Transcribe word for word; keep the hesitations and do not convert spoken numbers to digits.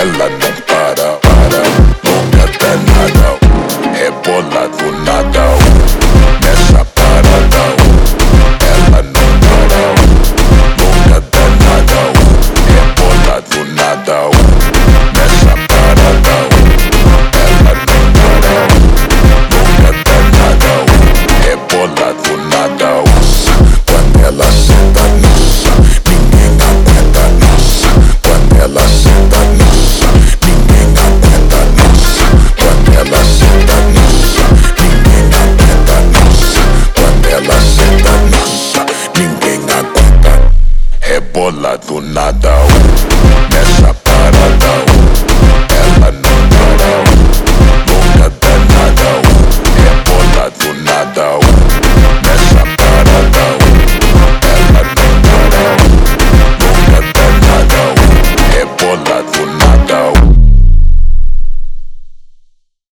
ela não para, para, louca danada, rebola do nada, nessa parada, ela não para, louca danada, rebola do nada, nessa parada, ela não para, louca danada, rebola do nada, quando ela senta, nossa, ninguém aguenta, nossa, quando ela senta, nossa, ninguém aguenta, nossa, quando ela senta, nossa, ninguém aguenta, nossa, quando ela senta, nossa, ninguém aguenta, rebola do nada, nessa